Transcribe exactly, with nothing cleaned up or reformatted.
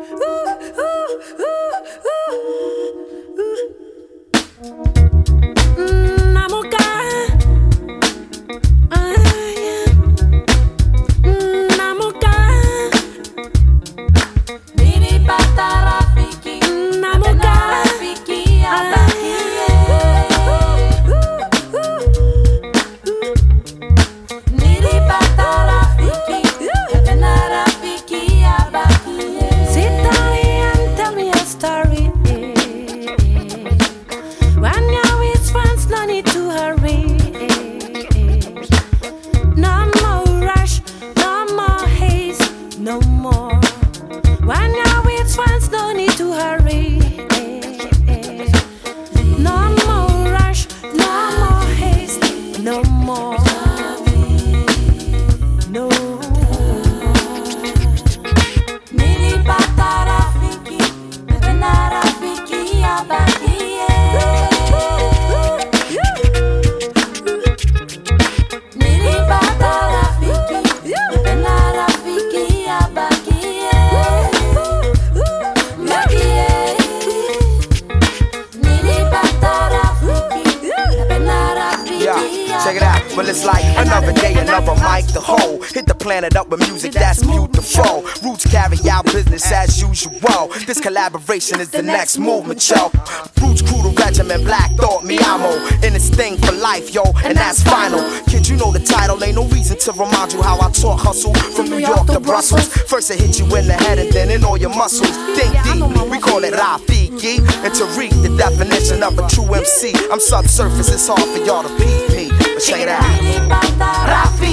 Check it out, well it's like another day, another mic to hold. Hit the planet up with music that's beautiful. Roots carry out business as usual. This collaboration is the next movement, yo. Roots crew, the regiment, Black Thought, mi amo. In this thing for life, yo, and that's final. Kid, you know the title, ain't no reason to remind you how I taught hustle from New York to Brussels. First it hit you in the head and then in all your muscles. Think deeply, we call it Rafiki. And to read the definition of a true M C, I'm subsurface, it's hard for y'all to peep me. But check it out. Rafiki.